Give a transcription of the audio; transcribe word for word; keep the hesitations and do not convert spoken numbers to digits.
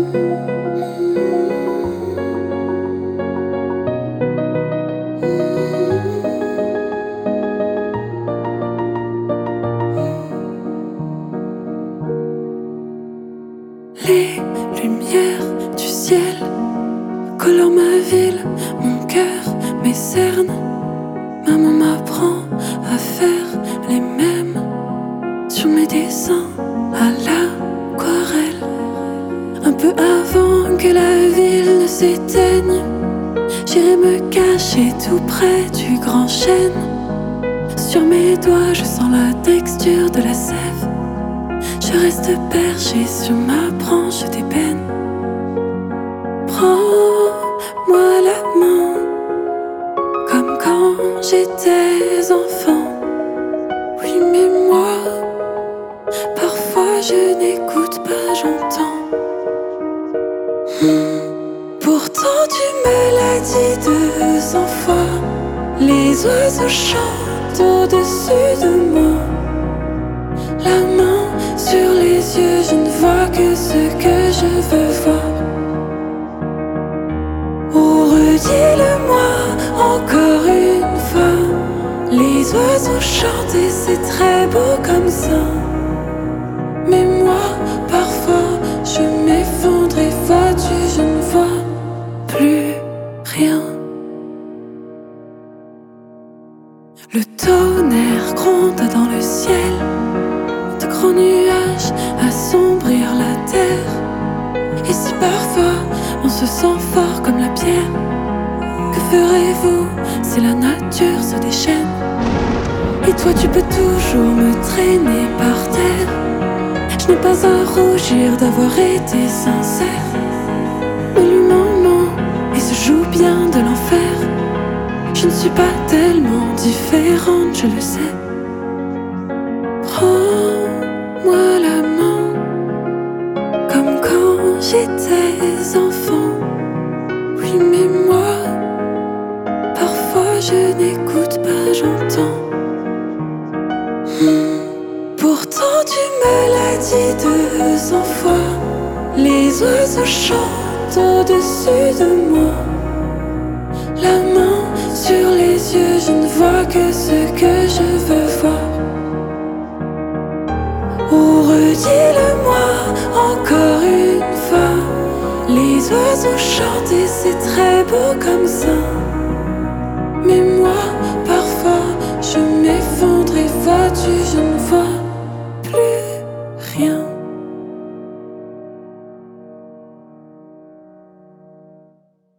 Les lumières du ciel colorent ma ville, mon cœur, mes cernes. Maman m'apprend à faire les mêmes sur mes dessins à l'aquarelle. Un peu avant que la ville ne s'éteigne, j'irai me cacher tout près du grand chêne. Sur mes doigts, je sens la texture de la sève. Je reste perché sur ma branche d'ébène. Prends-moi la main, comme quand j'étais enfant. Oui, mais moi, parfois je n'écoute pas, j'entends. Hmm. Pourtant tu me l'as dit deux cents fois. Les oiseaux chantent au-dessus de moi. La main sur les yeux, je ne vois que ce que je veux voir. Oh, redis-le-moi encore une fois. Les oiseaux chantent et c'est très beau comme ça. Mais moi, parfois, je m'effondre et vois-tu, je ne vois plus rien. Le tonnerre gronde dans le ciel. De grands nuages assombrir la terre. Et si parfois on se sent fort comme la pierre, que ferez-vous si la nature se déchaîne? Et toi tu peux toujours me traîner par terre. Je n'ai pas à rougir d'avoir été sincère. Mais l'humain ment et se joue bien de l'enfer. Je ne suis pas tellement différente, je le sais. Prends-moi la main, comme quand j'étais enfant. Oui, mais moi, parfois je n'écoute pas, j'entends. Hmm. Pourtant tu me l'as dit deux cents fois. Les oiseaux chantent au-dessus de moi. La main sur les yeux, je ne vois que ce que je veux voir. Oh, redis-le-moi encore une fois. Les oiseaux chantent et c'est très beau comme ça. Mais moi, parfois, je m'effondre et vois-tu, je ne